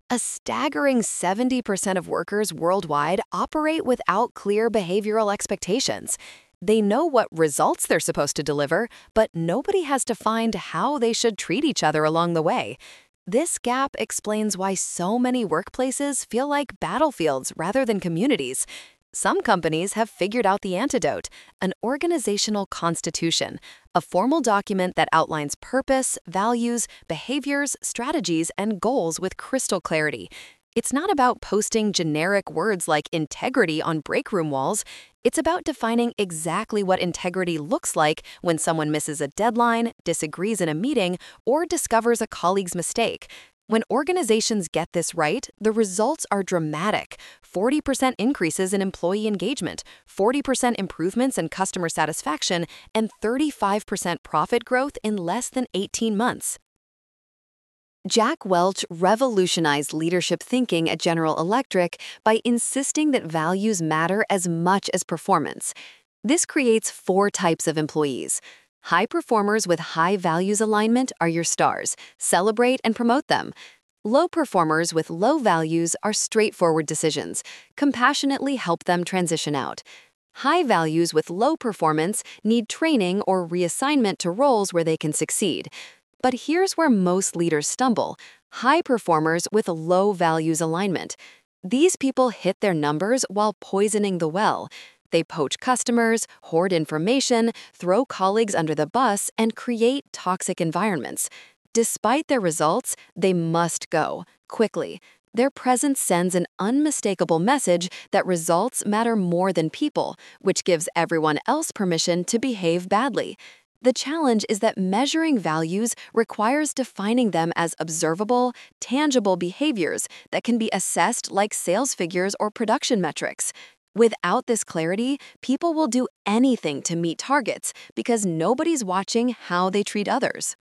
A staggering 70% of workers worldwide operate without clear behavioral expectations. They know what results they're supposed to deliver, but nobody has defined how they should treat each other along the way. This gap explains why so many workplaces feel like battlefields rather than communities. Some companies have figured out the antidote: an organizational constitution, a formal document that outlines purpose, values, behaviors, strategies, and goals with crystal clarity. It's not about posting generic words like integrity on break room walls. It's about defining exactly what integrity looks like when someone misses a deadline, disagrees in a meeting, or discovers a colleague's mistake. When organizations get this right, the results are dramatic: 40% increases in employee engagement, 40% improvements in customer satisfaction, and 35% profit growth in less than 18 months. Jack Welch revolutionized leadership thinking at General Electric by insisting that values matter as much as performance. This creates four types of employees. High performers with high values alignment are your stars. Celebrate and promote them. Low performers with low values are straightforward decisions. Compassionately help them transition out. High values with low performance need training or reassignment to roles where they can succeed. But here's where most leaders stumble: high performers with low values alignment. These people hit their numbers while poisoning the well. They poach customers, hoard information, throw colleagues under the bus, and create toxic environments. Despite their results, they must go quickly. Their presence sends an unmistakable message that results matter more than people, which gives everyone else permission to behave badly. The challenge is that measuring values requires defining them as observable, tangible behaviors that can be assessed like sales figures or production metrics. Without this clarity, people will do anything to meet targets because nobody's watching how they treat others.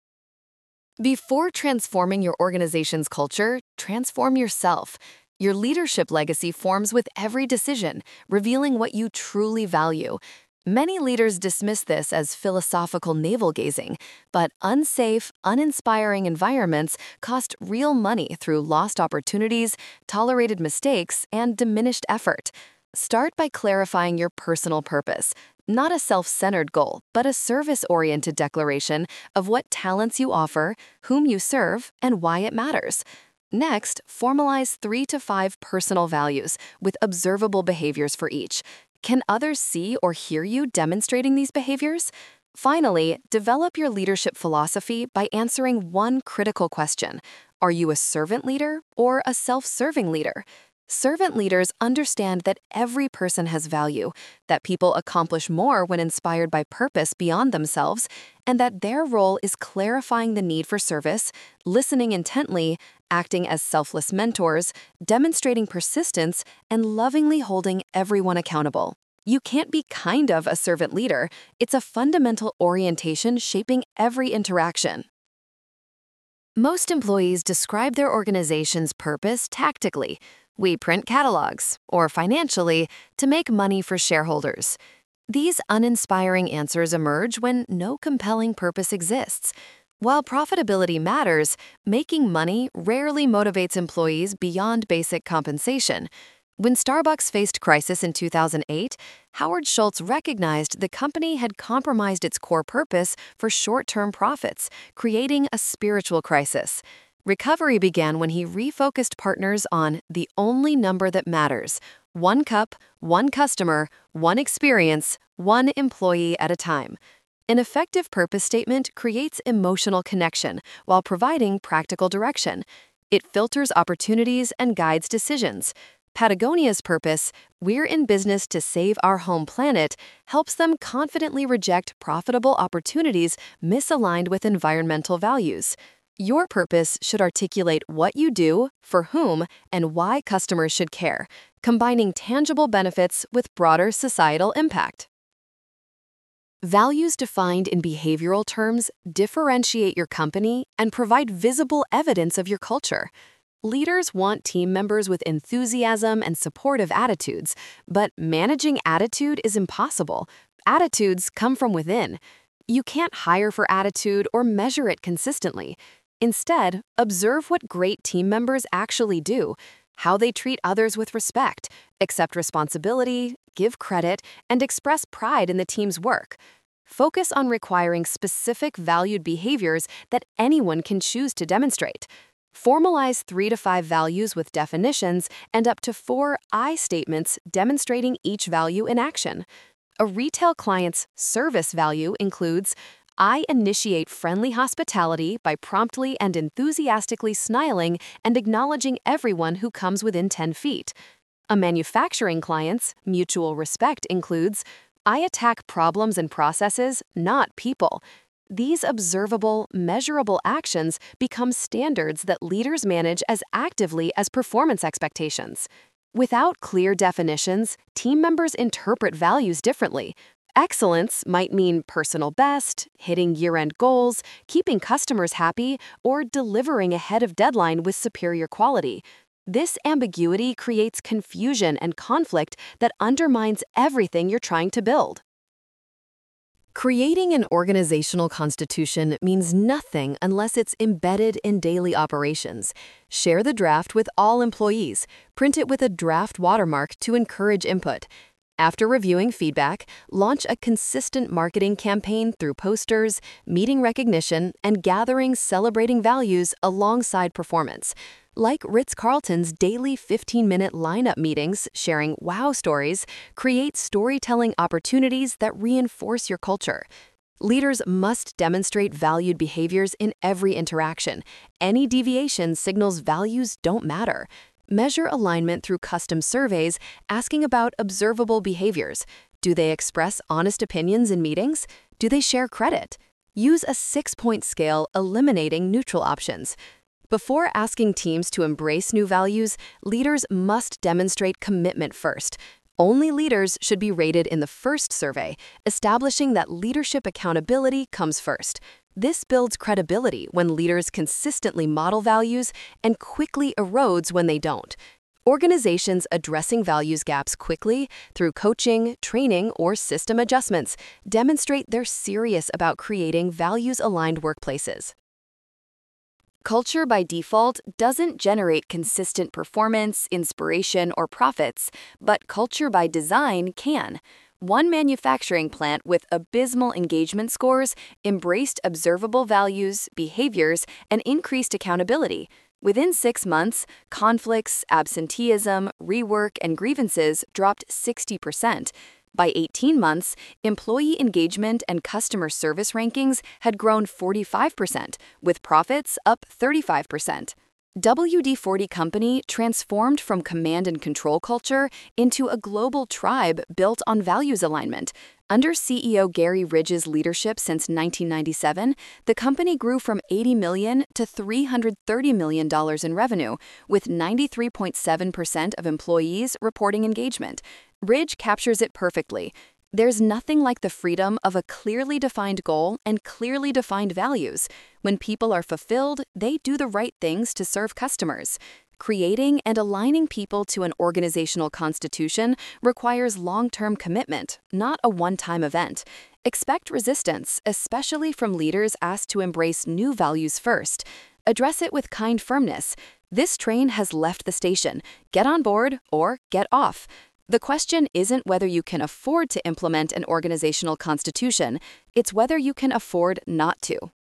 Before transforming your organization's culture, transform yourself. Your leadership legacy forms with every decision, revealing what you truly value. Many leaders dismiss this as philosophical navel-gazing, but unsafe, uninspiring environments cost real money through lost opportunities, tolerated mistakes, and diminished effort. Start by clarifying your personal purpose, not a self-centered goal, but a service-oriented declaration of what talents you offer, whom you serve, and why it matters. Next, formalize 3 to 5 personal values with observable behaviors for each. Can others see or hear you demonstrating these behaviors? Finally, develop your leadership philosophy by answering one critical question: are you a servant leader or a self-serving leader? Servant leaders understand that every person has value, that people accomplish more when inspired by purpose beyond themselves, and that their role is clarifying the need for service, listening intently, acting as selfless mentors, demonstrating persistence, and lovingly holding everyone accountable. You can't be kind of a servant leader. It's a fundamental orientation shaping every interaction. Most employees describe their organization's purpose tactically. We print catalogs, or financially, to make money for shareholders. These uninspiring answers emerge when no compelling purpose exists. While profitability matters, making money rarely motivates employees beyond basic compensation. When Starbucks faced crisis in 2008, Howard Schultz recognized the company had compromised its core purpose for short-term profits, creating a spiritual crisis. Recovery began when he refocused partners on the only number that matters: one cup, one customer, one experience, one employee at a time. An effective purpose statement creates emotional connection while providing practical direction. It filters opportunities and guides decisions. Patagonia's purpose, "We're in business to save our home planet," helps them confidently reject profitable opportunities misaligned with environmental values. Your purpose should articulate what you do, for whom, and why customers should care, combining tangible benefits with broader societal impact. Values defined in behavioral terms differentiate your company and provide visible evidence of your culture. Leaders want team members with enthusiasm and supportive attitudes, but managing attitude is impossible. Attitudes come from within. You can't hire for attitude or measure it consistently. Instead, observe what great team members actually do, how they treat others with respect, accept responsibility, give credit, and express pride in the team's work. Focus on requiring specific valued behaviors that anyone can choose to demonstrate. Formalize 3 to 5 values with definitions and up to 4 I statements demonstrating each value in action. A retail client's service value includes, I initiate friendly hospitality by promptly and enthusiastically smiling and acknowledging everyone who comes within 10 feet. A manufacturing client's mutual respect includes, I attack problems and processes, not people. These observable, measurable actions become standards that leaders manage as actively as performance expectations. Without clear definitions, team members interpret values differently. Excellence might mean personal best, hitting year-end goals, keeping customers happy, or delivering ahead of deadline with superior quality. This ambiguity creates confusion and conflict that undermines everything you're trying to build. Creating an organizational constitution means nothing unless it's embedded in daily operations. Share the draft with all employees. Print it with a draft watermark to encourage input. After reviewing feedback, launch a consistent marketing campaign through posters, meeting recognition, and gatherings celebrating values alongside performance. Like Ritz-Carlton's daily 15-minute lineup meetings sharing wow stories, create storytelling opportunities that reinforce your culture. Leaders must demonstrate valued behaviors in every interaction. Any deviation signals values don't matter. Measure alignment through custom surveys asking about observable behaviors. Do they express honest opinions in meetings? Do they share credit? Use a 6-point scale eliminating neutral options. Before asking teams to embrace new values, leaders must demonstrate commitment first. Only leaders should be rated in the first survey, establishing that leadership accountability comes first. This builds credibility when leaders consistently model values and quickly erodes when they don't. Organizations addressing values gaps quickly through coaching, training, or system adjustments demonstrate they're serious about creating values-aligned workplaces. Culture by default doesn't generate consistent performance, inspiration, or profits, but culture by design can. One manufacturing plant with abysmal engagement scores embraced observable values, behaviors, and increased accountability. Within 6 months, conflicts, absenteeism, rework, and grievances dropped 60%. By 18 months, employee engagement and customer service rankings had grown 45%, with profits up 35%. WD-40 Company transformed from command and control culture into a global tribe built on values alignment. Under CEO Gary Ridge's leadership since 1997, the company grew from $80 million to $330 million in revenue, with 93.7% of employees reporting engagement. Ridge captures it perfectly. There's nothing like the freedom of a clearly defined goal and clearly defined values. When people are fulfilled, they do the right things to serve customers. Creating and aligning people to an organizational constitution requires long-term commitment, not a one-time event. Expect resistance, especially from leaders asked to embrace new values first. Address it with kind firmness. This train has left the station. Get on board or get off. The question isn't whether you can afford to implement an organizational constitution, it's whether you can afford not to.